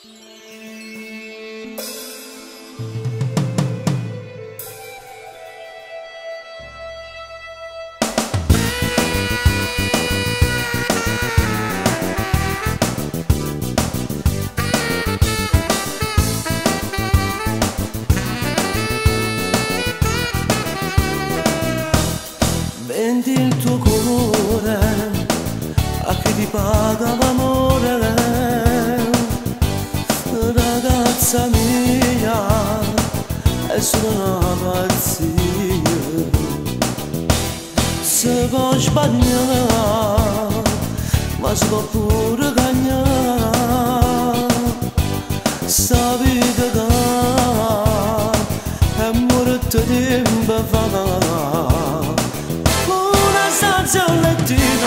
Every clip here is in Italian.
Vendi il tuo cuore a chi ti paga l'amore, ragazza mia, è solo una pazzia. Se può sbagliare, ma si può pure cagnare. Sta vita che è morta tempo fa. Un lettino,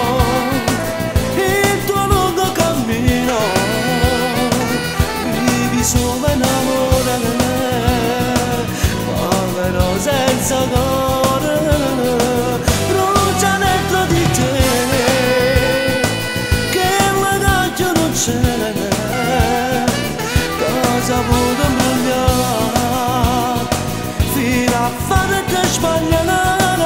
il tuo lungo cammino, vivi solo in amore, povero senza cuore, brucia dentro di te, che magari non c'è, cosa vuoi imbrogliare, fino a fare te sbagliare.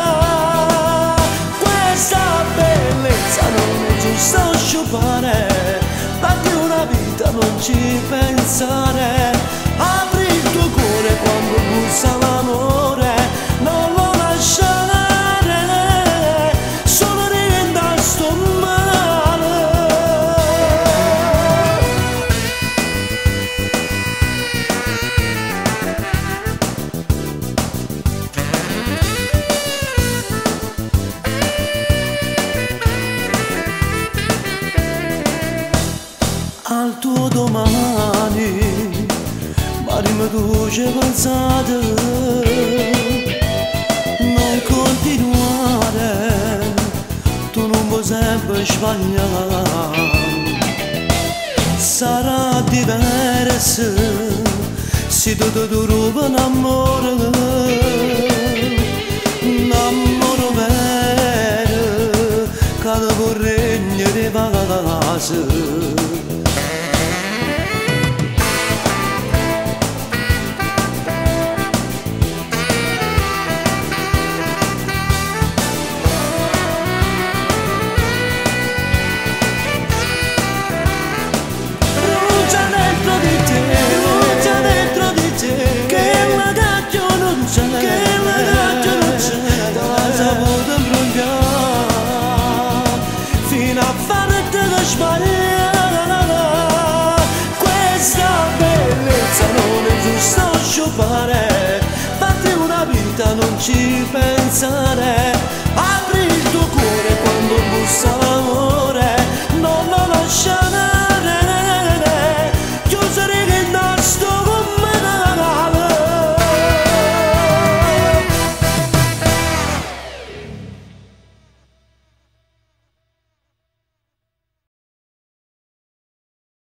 Sto sciupare, fatti una vita, non ci pensare. Apri il tuo cuore quando bussa l'amore, non lo lasciare, solo diventa sto male. Al tuo domani, ma tu ci pensate, non continuare, tu non puoi sempre sbagliare, sarà diverso se tu ti rubi un amore vero, che ti può regnare pace. Questa bellezza non è giusto sciupare, fatti una vita, non ci pensare.